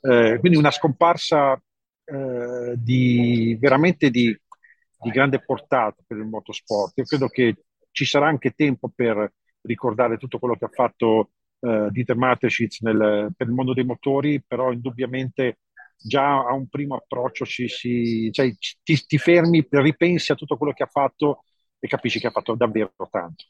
Quindi una scomparsa veramente di grande portata per il motorsport. Io credo che ci sarà anche tempo per ricordare tutto quello che ha fatto Dieter Mateschitz per il mondo dei motori, però indubbiamente già a un primo approccio cioè, ti fermi, ripensi a tutto quello che ha fatto e capisci che ha fatto davvero tanto.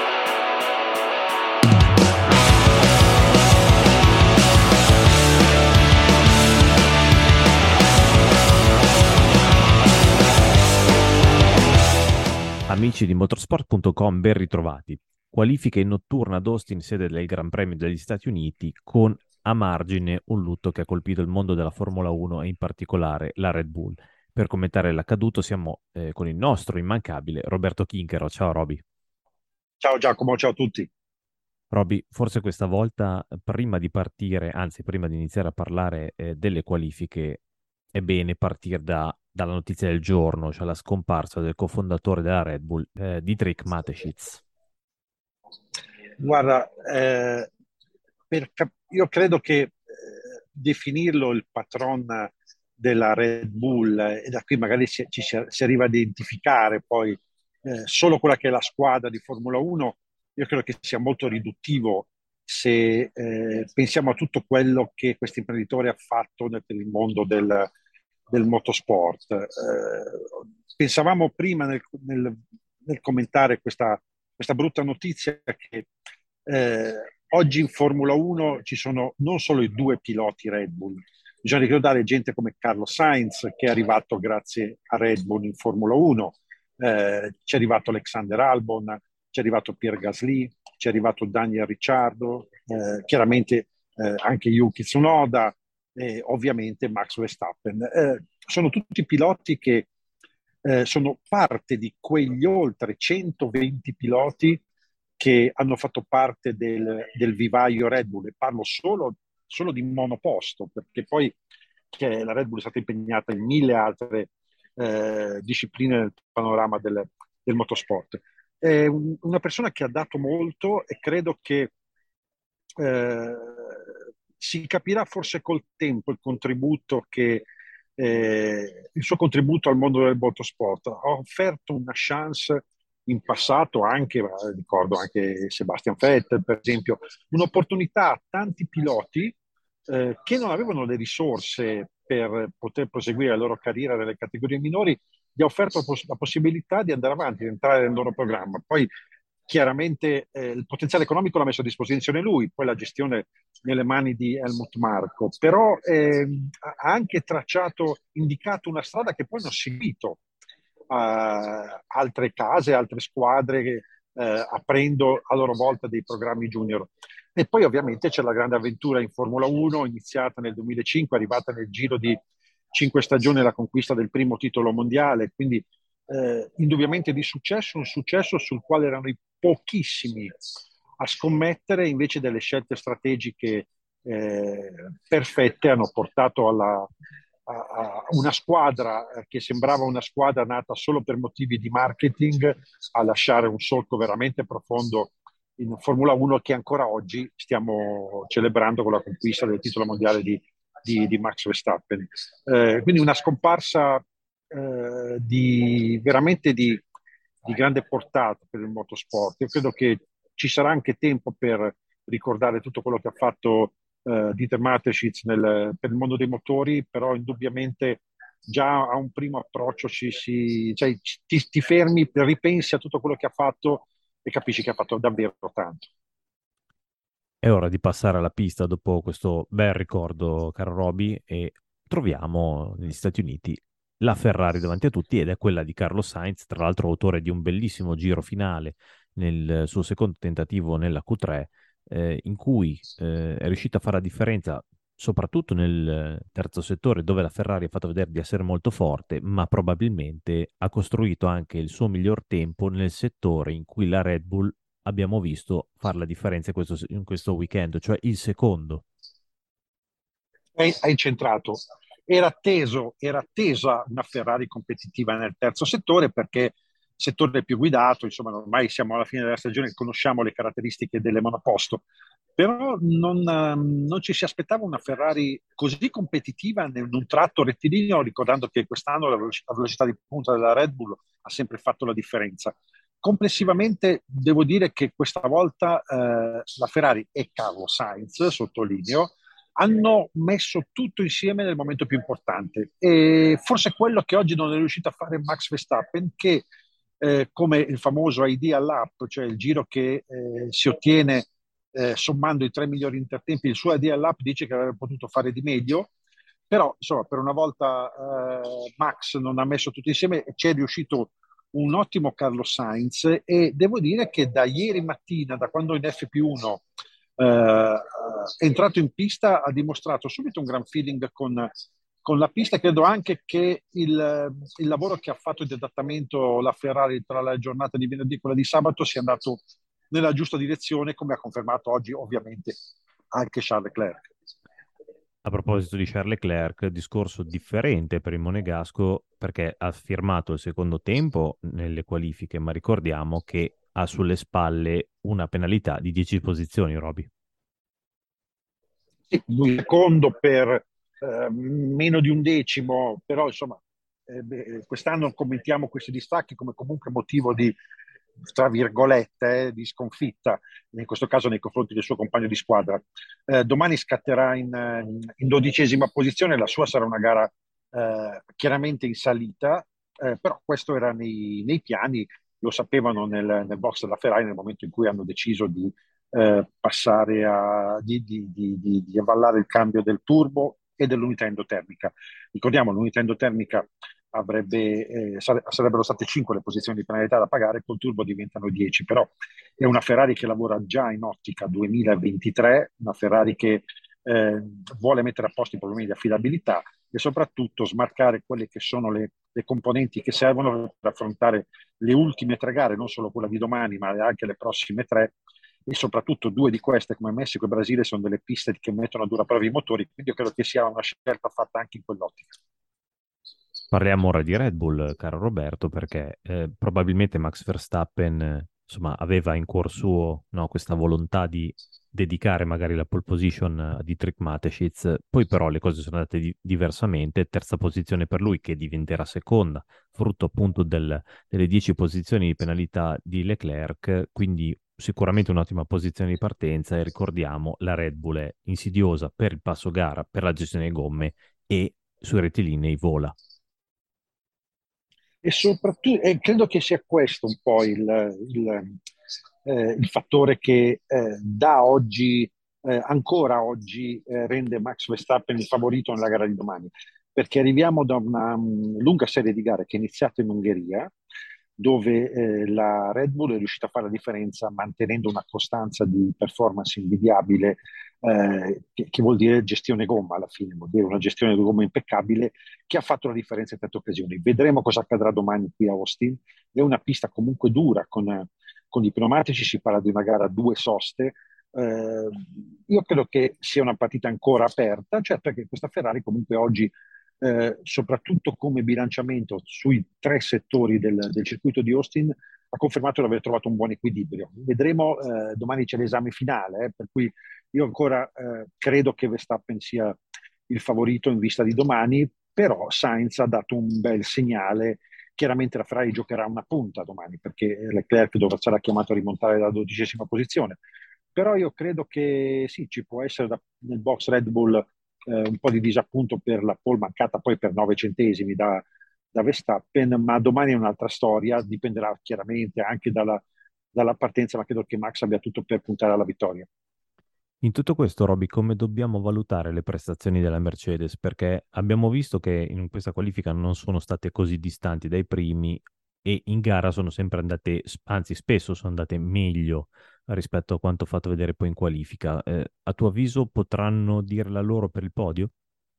Amici di motorsport.com, ben ritrovati. Qualifiche in notturna ad Austin, sede del Gran Premio degli Stati Uniti, con a margine un lutto che ha colpito il mondo della Formula 1 e in particolare la Red Bull. Per commentare l'accaduto siamo con il nostro immancabile Roberto Chinchero. Ciao Roby. Ciao Giacomo, ciao a tutti. Roby, forse questa volta, prima di partire, anzi prima di iniziare a parlare delle qualifiche, è bene partire dalla notizia del giorno, cioè la scomparsa del cofondatore della Red Bull, Dietrich Mateschitz. Guarda, io credo che definirlo il patron della Red Bull, e da qui magari si arriva ad identificare poi solo quella che è la squadra di Formula 1, io credo che sia molto riduttivo se pensiamo a tutto quello che questo imprenditore ha fatto per il mondo del motorsport. Pensavamo prima nel commentare questa brutta notizia che eh, oggi in Formula 1 ci sono non solo i due piloti Red Bull, bisogna ricordare gente come Carlos Sainz che è arrivato grazie a Red Bull in Formula 1, c'è arrivato Alexander Albon, c'è arrivato Pierre Gasly, c'è arrivato Daniel Ricciardo, chiaramente anche Yuki Tsunoda e ovviamente Max Verstappen. Sono tutti piloti che sono parte di quegli oltre 120 piloti che hanno fatto parte del vivaio Red Bull, e parlo solo di monoposto, perché poi che la Red Bull è stata impegnata in mille altre discipline nel panorama del motorsport. È una persona che ha dato molto e credo che eh, si capirà forse col tempo il suo contributo al mondo del motorsport. Ha offerto una chance in passato anche, ricordo anche Sebastian Vettel, per esempio, un'opportunità a tanti piloti che non avevano le risorse per poter proseguire la loro carriera nelle categorie minori, gli ha offerto la possibilità di andare avanti, di entrare nel loro programma. Poi chiaramente il potenziale economico l'ha messo a disposizione lui, poi la gestione nelle mani di Helmut Marko, però ha anche indicato una strada che poi hanno seguito altre case, altre squadre, aprendo a loro volta dei programmi junior. E poi ovviamente c'è la grande avventura in Formula 1, iniziata nel 2005, arrivata nel giro di 5 stagioni alla conquista del primo titolo mondiale, quindi indubbiamente di successo, un successo sul quale erano i pochissimi a scommettere, invece delle scelte strategiche perfette hanno portato a una squadra che sembrava una squadra nata solo per motivi di marketing a lasciare un solco veramente profondo in Formula 1 che ancora oggi stiamo celebrando con la conquista del titolo mondiale di Max Verstappen. Quindi una scomparsa veramente di grande portata per il motorsport. Io credo che ci sarà anche tempo per ricordare tutto quello che ha fatto Dieter Mateschitz per il mondo dei motori, però indubbiamente già a un primo approccio cioè, ti fermi, ripensi a tutto quello che ha fatto e capisci che ha fatto davvero tanto. È ora di passare alla pista dopo questo bel ricordo, caro Roby, e troviamo negli Stati Uniti la Ferrari davanti a tutti ed è quella di Carlos Sainz, tra l'altro autore di un bellissimo giro finale nel suo secondo tentativo nella Q3, in cui è riuscito a fare la differenza soprattutto nel terzo settore dove la Ferrari ha fatto vedere di essere molto forte, ma probabilmente ha costruito anche il suo miglior tempo nel settore in cui la Red Bull abbiamo visto fare la differenza in questo weekend, cioè il secondo. Hai centrato. Era attesa una Ferrari competitiva nel terzo settore perché settore più guidato, insomma, ormai siamo alla fine della stagione, conosciamo le caratteristiche delle monoposto, però non ci si aspettava una Ferrari così competitiva in un tratto rettilineo, ricordando che quest'anno la velocità di punta della Red Bull ha sempre fatto la differenza. Complessivamente devo dire che questa volta la Ferrari e Carlos Sainz, sottolineo, hanno messo tutto insieme nel momento più importante e forse quello che oggi non è riuscito a fare Max Verstappen, che come il famoso ID all'app, cioè il giro che si ottiene sommando i tre migliori intertempi, il suo ID all'app dice che avrebbe potuto fare di meglio, però insomma per una volta Max non ha messo tutto insieme e ci è riuscito un ottimo Carlos Sainz, e devo dire che da ieri mattina, da quando in FP1 è entrato in pista, ha dimostrato subito un gran feeling con la pista. Credo anche che il lavoro che ha fatto di adattamento la Ferrari tra la giornata di venerdì e quella di sabato sia andato nella giusta direzione, come ha confermato oggi ovviamente anche Charles Leclerc. A proposito di Charles Leclerc, discorso differente per il Monegasco perché ha firmato il secondo tempo nelle qualifiche, ma ricordiamo che ha sulle spalle una penalità di 10 posizioni, Roby. Sì, lui secondo per meno di un decimo, però insomma quest'anno commentiamo questi distacchi come comunque motivo di, tra virgolette, di sconfitta, in questo caso nei confronti del suo compagno di squadra. Domani scatterà in 12ª posizione, la sua sarà una gara chiaramente in salita, però questo era nei piani, lo sapevano nel box della Ferrari nel momento in cui hanno deciso di passare di avvallare il cambio del turbo e dell'unità endotermica. Ricordiamo, l'unità endotermica sarebbero state 5 le posizioni di penalità da pagare, col turbo diventano 10, però è una Ferrari che lavora già in ottica 2023, una Ferrari che vuole mettere a posto i problemi di affidabilità e soprattutto smarcare quelle che sono le componenti che servono per affrontare le ultime tre gare, non solo quella di domani, ma anche le prossime tre, e soprattutto due di queste, come Messico e Brasile, sono delle piste che mettono a dura prova i motori, quindi io credo che sia una scelta fatta anche in quell'ottica. Parliamo ora di Red Bull, caro Roberto, perché probabilmente Max Verstappen, insomma, aveva in cuor suo, no, questa volontà di dedicare magari la pole position a Dietrich Mateschitz, poi però le cose sono andate diversamente, terza posizione per lui che diventerà seconda, frutto appunto delle 10 posizioni di penalità di Leclerc, quindi sicuramente un'ottima posizione di partenza e ricordiamo la Red Bull è insidiosa per il passo gara, per la gestione delle gomme e sui rettilinei vola. E soprattutto credo che sia questo un po' il fattore che da oggi, ancora oggi, rende Max Verstappen il favorito nella gara di domani, perché arriviamo da una lunga serie di gare che è iniziata in Ungheria, dove la Red Bull è riuscita a fare la differenza mantenendo una costanza di performance invidiabile, che vuol dire gestione gomma alla fine, vuol dire una gestione di gomma impeccabile che ha fatto la differenza in tante occasioni. Vedremo cosa accadrà domani qui a Austin. È una pista comunque dura, con i pneumatici si parla di una gara a due soste. Io credo che sia una partita ancora aperta, cioè perché questa Ferrari comunque oggi, soprattutto come bilanciamento sui tre settori del circuito di Austin, ha confermato di aver trovato un buon equilibrio. Vedremo, domani c'è l'esame finale, per cui io ancora credo che Verstappen sia il favorito in vista di domani, però Sainz ha dato un bel segnale. Chiaramente la Ferrari giocherà una punta domani perché Leclerc sarà chiamato a rimontare dalla 12ª posizione, però io credo che sì, ci può essere nel box Red Bull un po' di disappunto per la pole mancata poi per 9 centesimi da Verstappen, ma domani è un'altra storia, dipenderà chiaramente anche dalla partenza, ma credo che Max abbia tutto per puntare alla vittoria. In tutto questo, Roby, come dobbiamo valutare le prestazioni della Mercedes? Perché abbiamo visto che in questa qualifica non sono state così distanti dai primi e in gara sono sempre andate, anzi spesso sono andate meglio rispetto a quanto fatto vedere poi in qualifica. A tuo avviso potranno dire la loro per il podio?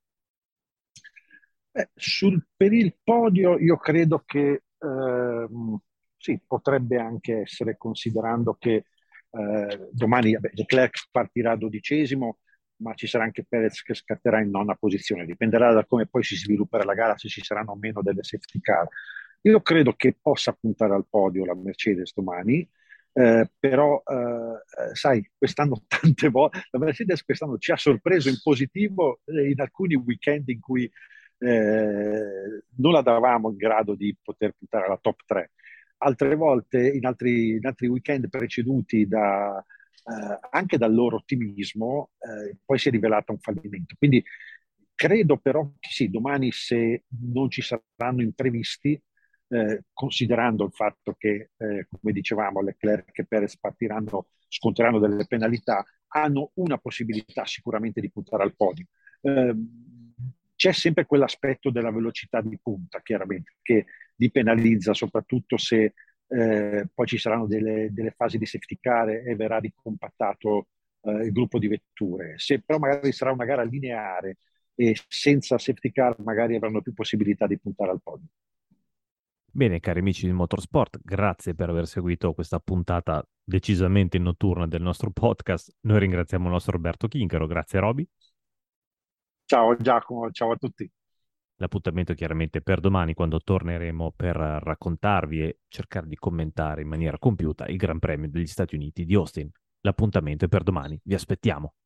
Per il podio io credo che sì, potrebbe anche essere, considerando che domani vabbè, Leclerc partirà 12º, ma ci sarà anche Perez che scatterà in nona posizione. Dipenderà da come poi si svilupperà la gara, se ci saranno o meno delle safety car. Io credo che possa puntare al podio la Mercedes domani, però sai, quest'anno tante volte la Mercedes quest'anno ci ha sorpreso in positivo in alcuni weekend in cui non la davamo in grado di poter puntare alla top 3. Altre volte, in altri weekend preceduti anche dal loro ottimismo, poi si è rivelato un fallimento. Quindi credo però che sì, domani se non ci saranno imprevisti, considerando il fatto che, come dicevamo, Leclerc e Perez sconteranno delle penalità, hanno una possibilità sicuramente di puntare al podio. Eh, C'è sempre quell'aspetto della velocità di punta, chiaramente, che li penalizza, soprattutto se poi ci saranno delle fasi di safety car e verrà ricompattato il gruppo di vetture. Se però magari sarà una gara lineare e senza safety car, magari avranno più possibilità di puntare al podio. Bene, cari amici di Motorsport, grazie per aver seguito questa puntata decisamente notturna del nostro podcast. Noi ringraziamo il nostro Roberto Chinchero, grazie Roby. Ciao Giacomo, ciao a tutti. L'appuntamento è chiaramente per domani, quando torneremo per raccontarvi e cercare di commentare in maniera compiuta il Gran Premio degli Stati Uniti di Austin. L'appuntamento è per domani, vi aspettiamo.